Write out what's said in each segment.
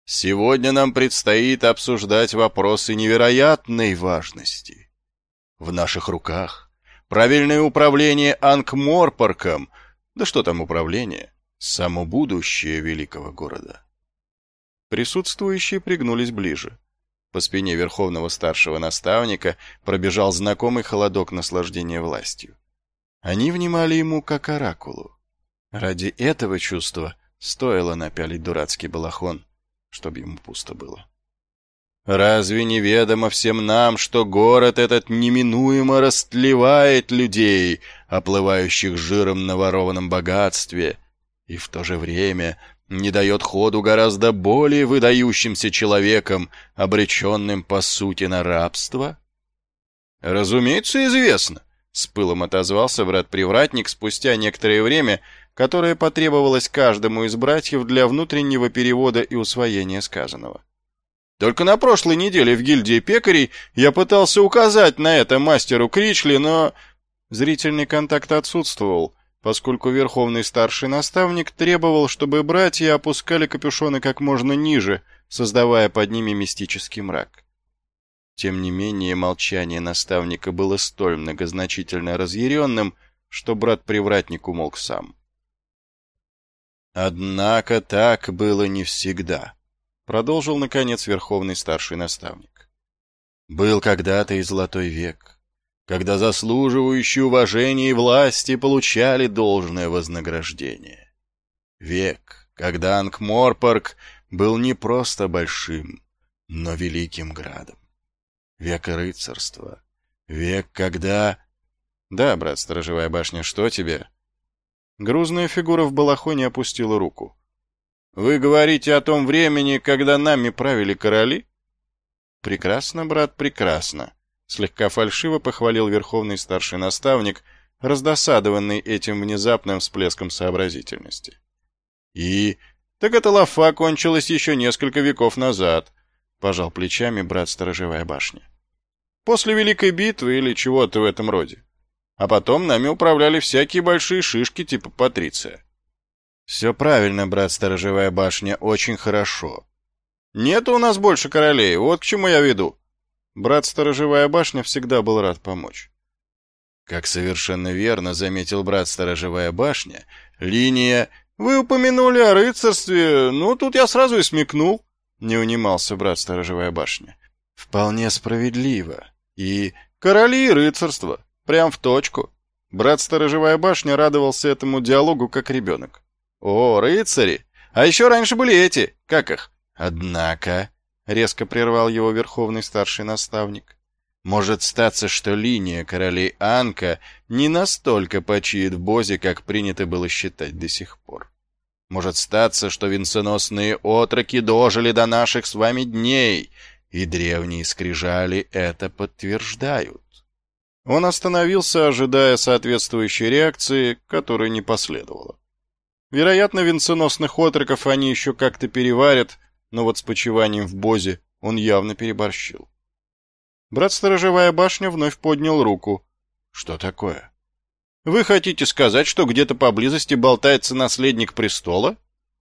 Сегодня нам предстоит обсуждать вопросы невероятной важности. В наших руках правильное управление Анкморпорком, да что там управление, само будущее великого города. Присутствующие пригнулись ближе. По спине верховного старшего наставника пробежал знакомый холодок наслаждения властью. Они внимали ему как оракулу. Ради этого чувства стоило напялить дурацкий балахон, чтобы ему пусто было. Разве неведомо всем нам, что город этот неминуемо растлевает людей, оплывающих жиром на ворованном богатстве, и в то же время не дает ходу гораздо более выдающимся человекам, обреченным по сути на рабство? Разумеется, известно, с пылом отозвался брат-привратник спустя некоторое время, которое потребовалось каждому из братьев для внутреннего перевода и усвоения сказанного. Только на прошлой неделе в гильдии пекарей я пытался указать на это мастеру Кричли, но зрительный контакт отсутствовал, поскольку верховный старший наставник требовал, чтобы братья опускали капюшоны как можно ниже, создавая под ними мистический мрак. Тем не менее, молчание наставника было столь многозначительно разъяренным, что брат-привратник умолк сам. Однако так было не всегда, продолжил, наконец, верховный старший наставник. Был когда-то и золотой век, когда заслуживающие уважения и власти получали должное вознаграждение. Век, когда Анкморпорк был не просто большим, но великим градом. Век рыцарства. Век, когда... Да, брат, сторожевая башня, что тебе? Грузная фигура в балахоне опустила руку. Вы говорите о том времени, когда нами правили короли? Прекрасно, брат, прекрасно. Слегка фальшиво похвалил верховный старший наставник, раздосадованный этим внезапным всплеском сообразительности. И... Так эта лафа кончилась еще несколько веков назад, пожал плечами брат сторожевая башня. После Великой битвы или чего-то в этом роде. А потом нами управляли всякие большие шишки типа Патриция. Все правильно, брат сторожевая башня, очень хорошо. Нет у нас больше королей, вот к чему я веду. Брат сторожевая башня всегда был рад помочь. Как совершенно верно заметил брат сторожевая башня, линия... Вы упомянули о рыцарстве, ну тут я сразу и смекнул, не унимался брат сторожевая башня. Вполне справедливо. И короли и рыцарство. Прям в точку. Брат сторожевая башня радовался этому диалогу как ребенок. О, рыцари! А еще раньше были эти, как их? Однако, резко прервал его верховный старший наставник, может статься, что линия королей Анка не настолько почиет в Бозе, как принято было считать до сих пор. Может статься, что венценосные отроки дожили до наших с вами дней, и древние скрижали это подтверждают. Он остановился, ожидая соответствующей реакции, которой не последовало. Вероятно, венценосных отроков они еще как-то переварят, но вот с почиванием в Бозе он явно переборщил. Брат-сторожевая башня вновь поднял руку. Что такое? Вы хотите сказать, что где-то поблизости болтается наследник престола?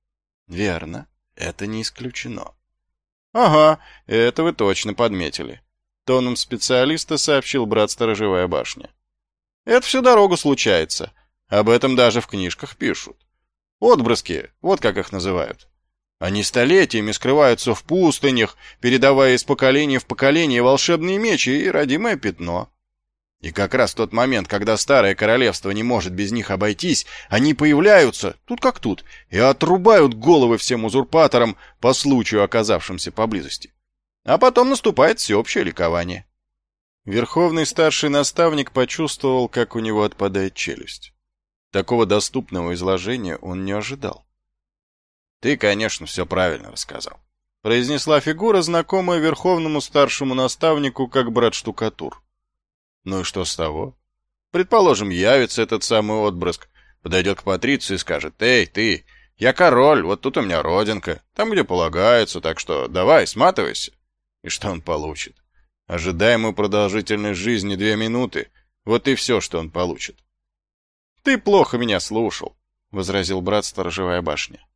Верно, это не исключено. Ага, это вы точно подметили. Тоном специалиста сообщил брат-сторожевая башня. Это всю дорогу случается. Об этом даже в книжках пишут. Отбрыски, вот как их называют. Они столетиями скрываются в пустынях, передавая из поколения в поколение волшебные мечи и родимое пятно. И как раз в тот момент, когда старое королевство не может без них обойтись, они появляются, тут как тут, и отрубают головы всем узурпаторам по случаю оказавшимся поблизости. А потом наступает всеобщее ликование. Верховный старший наставник почувствовал, как у него отпадает челюсть. Такого доступного изложения он не ожидал. «Ты, конечно, все правильно рассказал», — произнесла фигура, знакомая верховному старшему наставнику как брат-штукатур. «Ну и что с того? Предположим, явится этот самый отбрыск, подойдет к Патрицию и скажет: «Эй, ты, я король, вот тут у меня родинка, там, где полагается, так что давай, сматывайся». И что он получит? Ожидаемую продолжительность жизни 2 минуты, вот и все, что он получит. «Ты плохо меня слушал», — возразил брат сторожевая башня.